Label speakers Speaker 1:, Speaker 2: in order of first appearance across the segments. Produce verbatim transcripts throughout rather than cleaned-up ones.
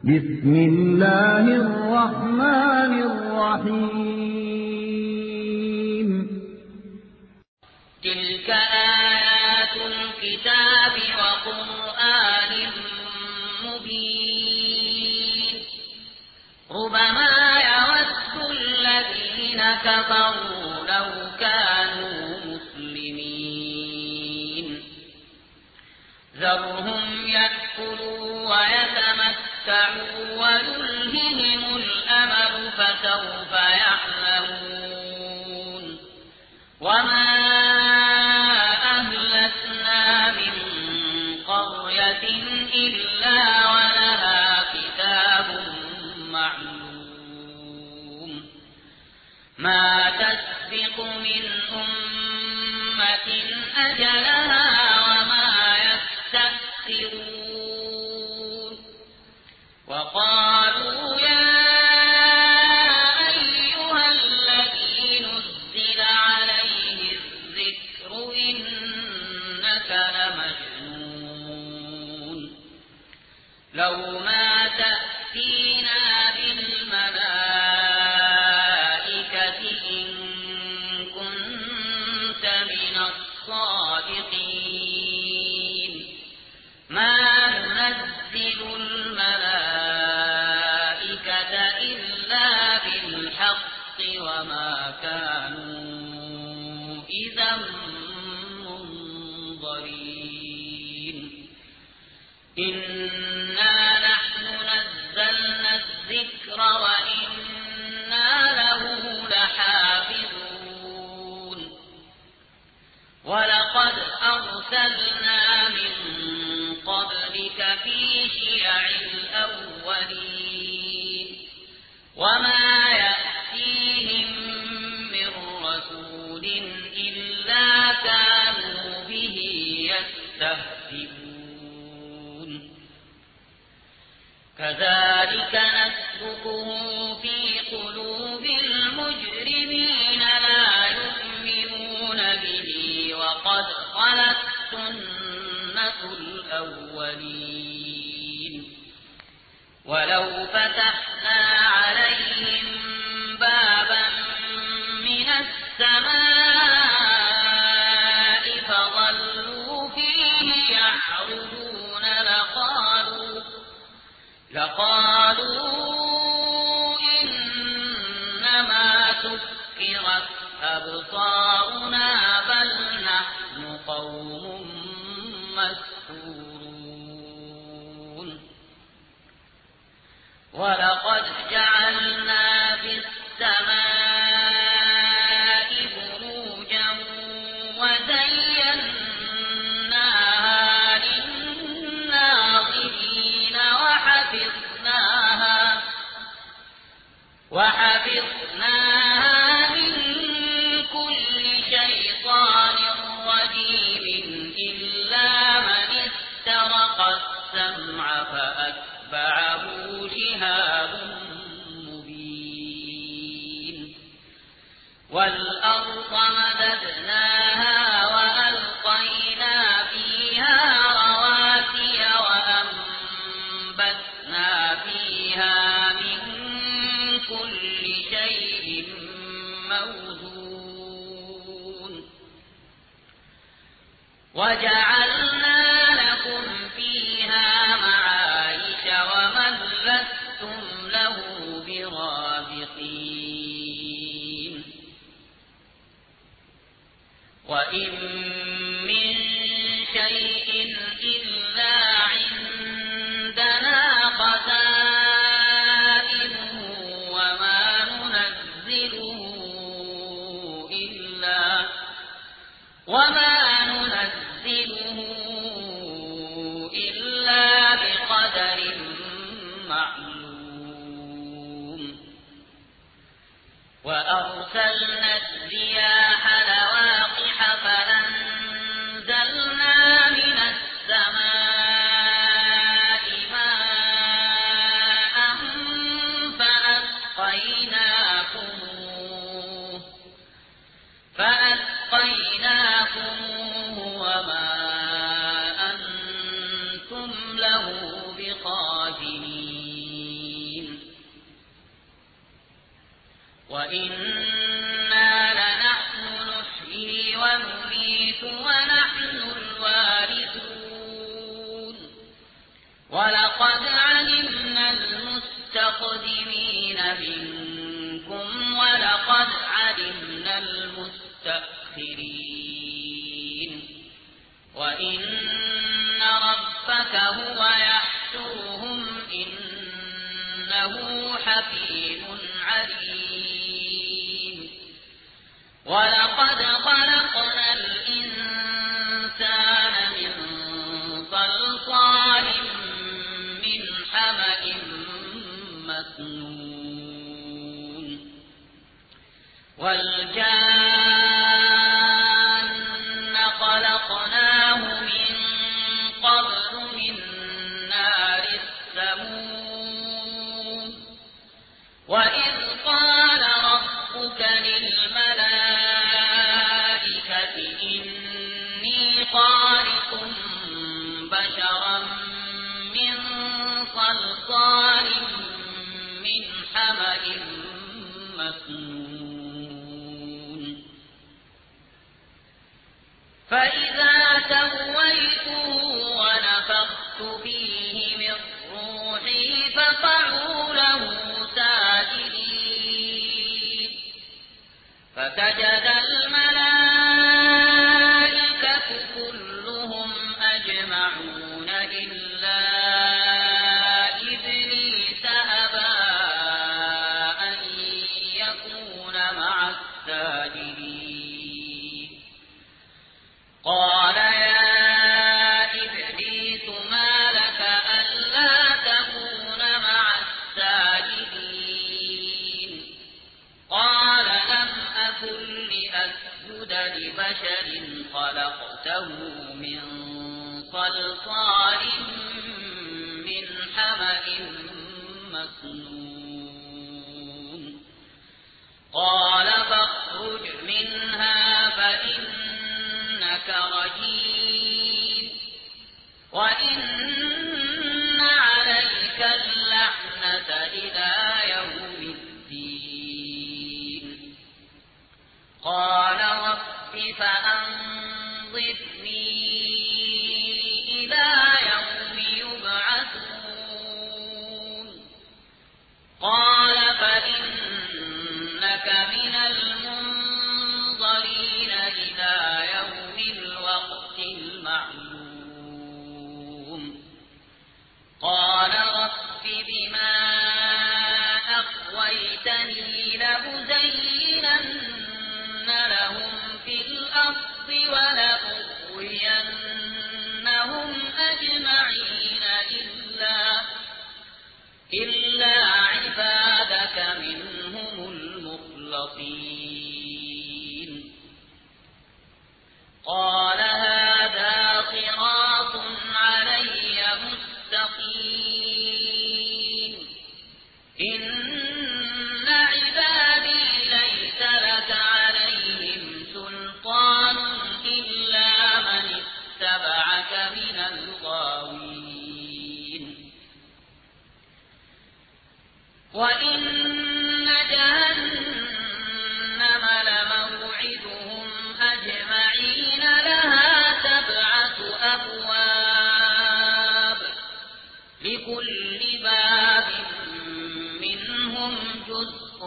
Speaker 1: بسم الله الرحمن الرحيم
Speaker 2: تلك آيات الكتاب وقرآن مبين ربما يود الذين كفروا لو كانوا مسلمين ذرهم يأكلوا ويتمتعوا ويلههم الأمل فسوف يعلمون وما أهلكنا من قرية إلا ولها كتاب معلوم ما تسبق من أمة أجلها وما يستأخرون وقالوا يا أيها الذي نزل عليه الذكر إنك لمجنون لو ما تأتينا بالملائكة إن كنت من الصادقين ما ننزل الملائكة إلا بالحق وما كانوا إذا منظرين إنا نحن نزلنا الذكر وإنا له لحافظون ولقد أرسلنا من قبلك في شيع الأولين وما يأتيهم من رسول إلا كانوا به يستهزئون كذلك نسلكه في قلوب المجرمين لا يؤمنون به وقد خلت سنة الأولين ولو فتحنا عليهم بابا من السماء فظلوا فيه يعرجون لقالوا لقالوا إنما سكرت أبصارنا بل نحن قوم مسحورون ولقد جعلنا في السماء بروجا وزيناها للناظرين وحفظناها وحفظناها من كل شيطان رجيم إلا من استرق السمع فأتبعه شهاب مبين والأرض مددناها وألقينا فيها رواسي وأنبتنا فيها من كل شيء موزون وجعلنا لكم فيها معايش ومن لستم له برازقين وإن من شيء إلا عندنا خزائنه وما ننزله إلا وما ننزله إلا بقدر معلوم وأرسلنا الرياح لواقح فأنزلنا من السماء ماء فأسقيناكموه فأسقيناكموه وما أنتم له بخازنين وإنا لنحن نحيي ونميت ونحن الوارثون ولقد علمنا المستقدمين منكم ولقد علمنا المستأخرين وإن ربك هو يحشرهم إنه حكيم عليم ولقد خلقنا الإنسان من صلصال من حمأ مسنون والجان خلقناه من قبل من نار السموم وإذ قال ربك للملائكة إني خالق بشرا من صلصال من حمأ مسنون فإذا سويته ونفخت فيه من روحي فقعوا له ساجدين فسجد الملائكة كلهم أجمعون إلا إبليس أبى أن يكون مع الساجدين قال يا إبليس ما لك ألا تكون مع الساجدين قال لم أكن لأسجد لبشر خلقته من صلصال من حمأ مسنون قال فاخرج منها فإنك رجيم وإن عليك اللعنة إلى يوم الدين قال رب فأنظرني إلى يوم يبعثون قال فإنك من المنظرين إلى يوم الوقت المعلوم قال رب بما أغويتني لأزينن لهم في الأرض ولأغوينهم أجمعين إلا إلا عبادك منهم المخلصين قال هذا صراط علي مستقيم إن عبادي ليس لك عليهم سلطان إلا من اتبعك من الغاوين وإن جهنم لموعدهم أجمعين لها سبعة أبواب لكل باب منهم جزء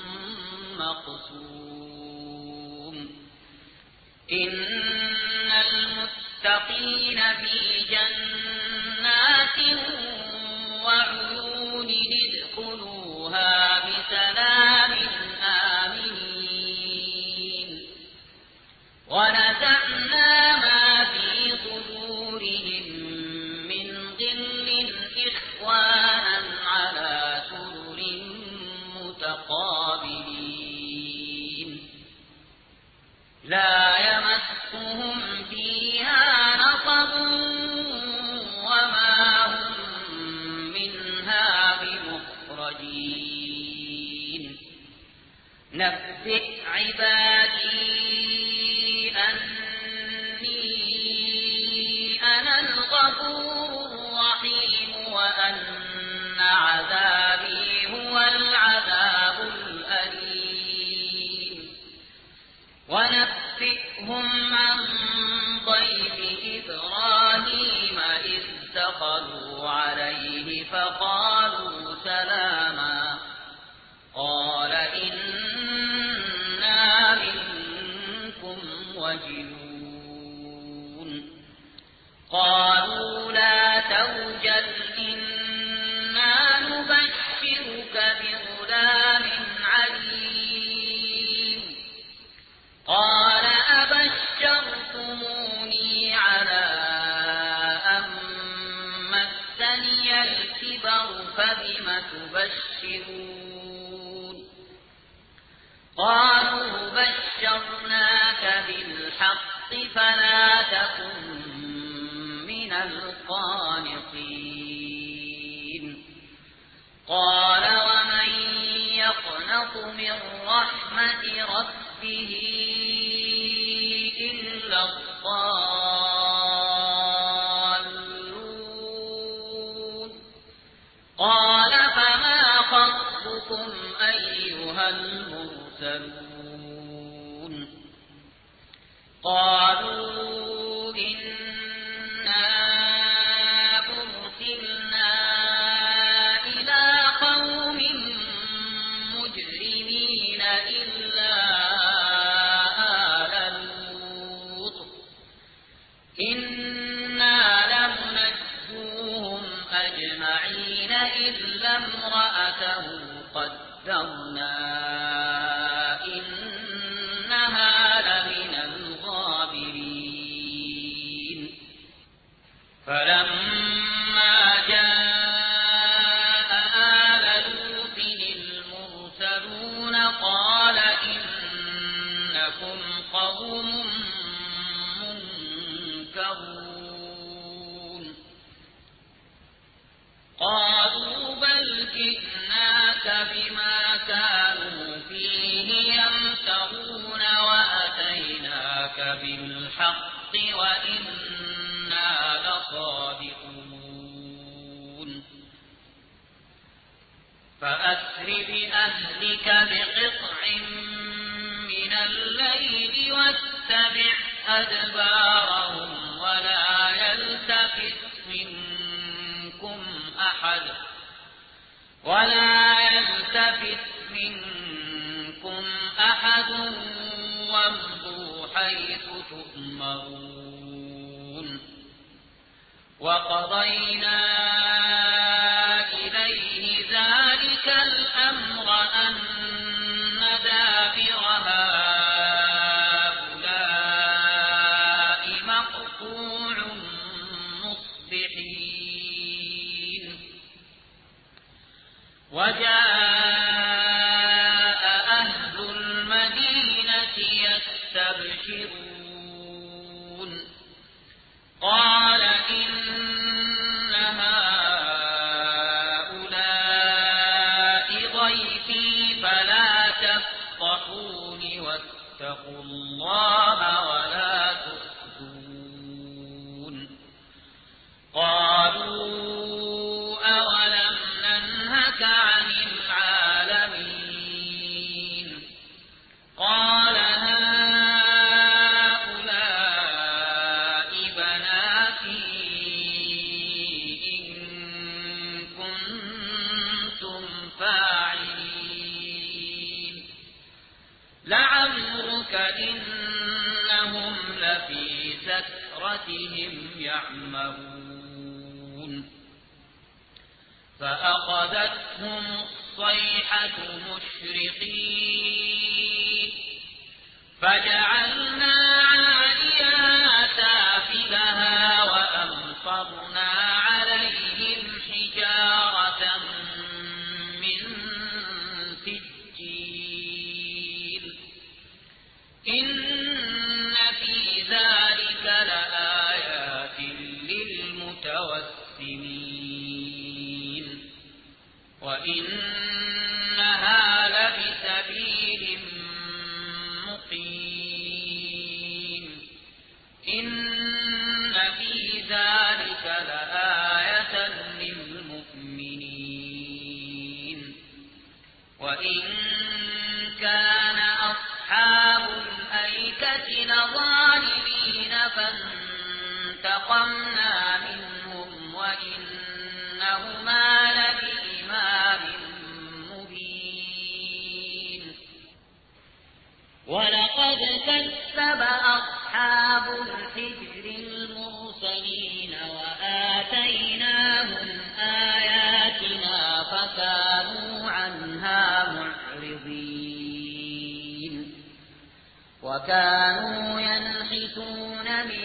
Speaker 2: مقسوم إن المتقين في جنات وعيون ادخلوها بسلام آمنين ونزعنا ما في صدورهم من غل إخوانا على سرر متقابلين لا يمسهم فيها نصب وما هم منها بمخرجين نبئ عبادي أني أنا الغفور الرحيم وأن عذابي هو العذاب الأليم بم تبشرون قالوا بشرناك بالحق فلا تكن من القانطين قال ومن يقنط من رحمة ربه إلا الضالون قال فما خطبكم أيها المرسلون قالوا إنا أرسلنا إلى قوم مجرمين إلا آل لوط إنا لمنجوهم أجمعين إلا امرأته قدرنا إنها لمن الغابرين فلما جاء آل لوط المرسلون قال إنكم قوم منكرون قالوا بل جئناك بما كانوا فيه يمترون وأتيناك بالحق وإنا لصادقون فأسر بأهلك بقطع من الليل واتبع أدبارهم ولا يلتفت منكم أحد ولا يلتفت منكم أحد وامضوا حيث تؤمرون وقضينا إليه ذلك الأمر أن دابر هؤلاء مقطوع مصبحين وجاء أهل المدينة يستبشرون قال إن هؤلاء ضيفي فلا تفضحون واتقوا الله ولا تخزون قالوا أولم ننهك عن العالمين قال هؤلاء بناتي إن كنتم فاعلين لعمرك إنهم لفي سكرتهم يعمهون فأخذتهم الصيحة مشرقين فجعلنا عاليها سافلها وأمطرنا عليهم حجارة من سجيل إن في ذلك لآيات للمتوسمين وإنها لبسبيل مقيم إن في ذلك لآية للمؤمنين وإن كان أصحاب الأيكة لظالمين فانتقمنا منهم وإنهما لبإمام مبين ولقد كذب أصحاب الحجر المرسلين وآتيناهم آياتنا فكانوا عنها معرضين وكانوا ينحتون من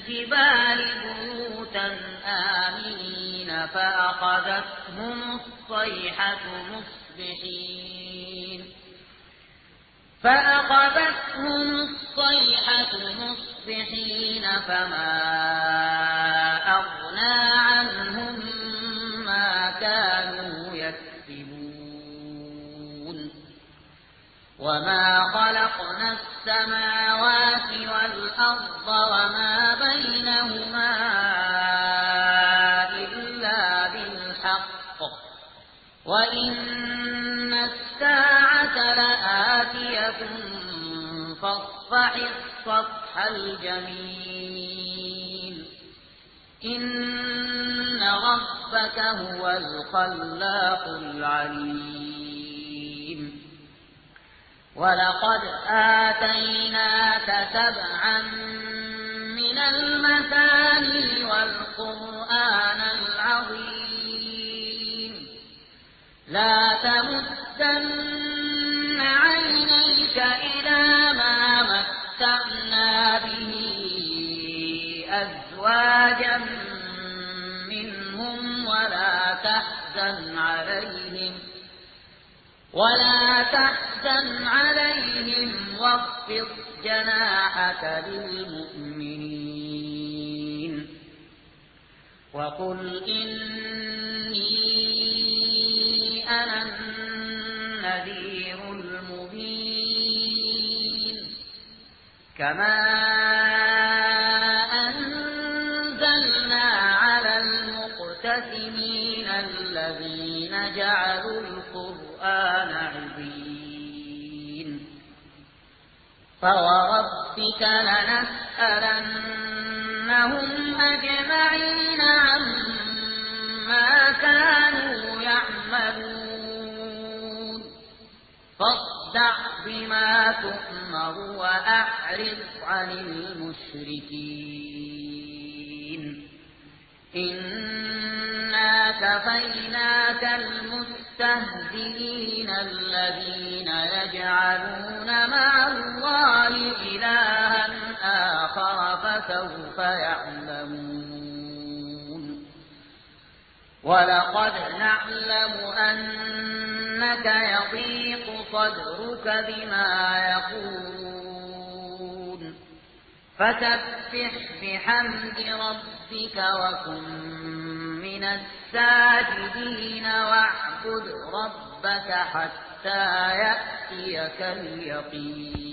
Speaker 2: الجبال بيوتا آمنين فأخذتهم الصيحة الصيحة مصبحين فأخذتهم الصيحة مصبحين فما أغنى عنهم ما كانوا يكسبون وما خلقنا السماوات والأرض وما بينهما إلا بالحق وإن الساعة لآتية فاصفح الصفح الجميل إن ربك هو الخلاق العليم ولقد آتيناك سبعا من المثاني والقرآن العظيم لا تمدن عينيك إلى ما متعنا به أزواجا منهم ولا تحزن عليهم ولا تحزن عليهم واخفض جناحك للمؤمنين وقل إني أنا النذير المبين كما أنزلنا على المقتسمين الذين جعلوا القرآن عظيم فوربك لنسألنهم أجمعين عما كانوا يعملون فاصدع بما تؤمر وأعرض عن المشركين إنا كفيناك المستهزئين الذين يجعلون مع الله إلها آخر فسوف يعلمون ولقد نعلم أنك يضيق صدرك بما يقولون فسبح بحمد ربك وكن من الساجدين واعبد ربك حتى يأتيك اليقين